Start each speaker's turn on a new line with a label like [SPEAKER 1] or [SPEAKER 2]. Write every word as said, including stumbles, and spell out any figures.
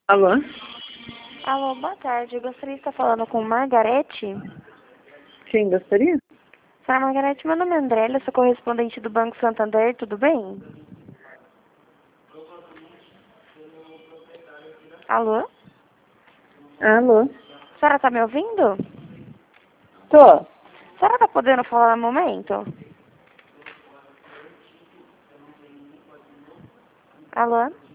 [SPEAKER 1] Alô?
[SPEAKER 2] Alô, boa tarde. Eu gostaria de estar falando com Margarete.
[SPEAKER 1] Quem gostaria?
[SPEAKER 2] Senhora Margarete, meu nome é Andrélia, sou correspondente do Banco Santander, tudo bem? Alô?
[SPEAKER 1] Alô?
[SPEAKER 2] A senhora está me ouvindo?
[SPEAKER 1] Tô.
[SPEAKER 2] A senhora está podendo falar no momento? Alô?